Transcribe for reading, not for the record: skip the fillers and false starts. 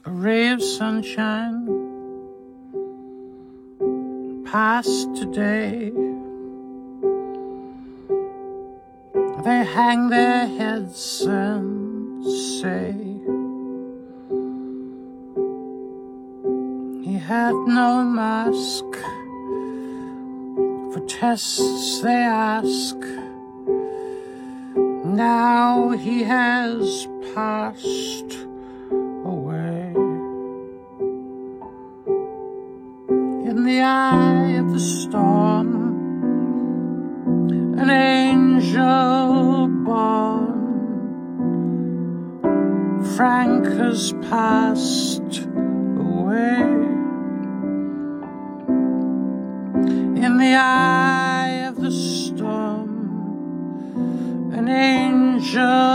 A ray of sunshine passed today. They hang their heads and say, he had no mask. For tests they ask. Now he has passed away. In the eye of the storm, an angel born, Frank has passed away. In the eye of the storm, an angel